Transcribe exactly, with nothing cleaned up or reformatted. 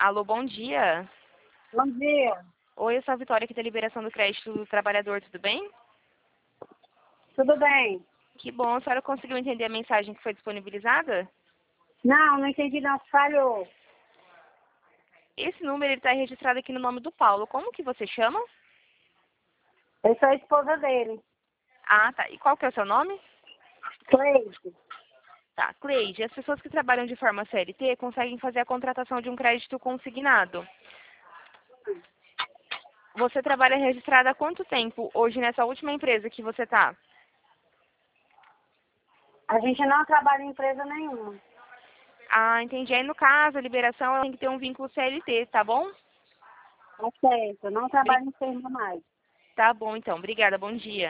Alô, bom dia. Bom dia. Oi, eu sou a Vitória aqui da Liberação do Crédito do Trabalhador, tudo bem? Tudo bem? Que bom, a senhora conseguiu entender a mensagem que foi disponibilizada? Não, não entendi não. Falhou. Esse número está registrado aqui no nome do Paulo. Como que você chama? Eu sou a esposa dele. Ah, tá. E qual que é o seu nome? Cleide. Tá, Cleide, as pessoas que trabalham de forma C L T conseguem fazer a contratação de um crédito consignado. Você trabalha registrada há quanto tempo hoje nessa última empresa que você está? A gente não trabalha em empresa nenhuma. Ah, entendi. Aí, no caso, a liberação ela tem que ter um vínculo C L T, tá bom? Tá certo. Eu não Bri- trabalho em empresa mais. Tá bom, então. Obrigada. Bom dia.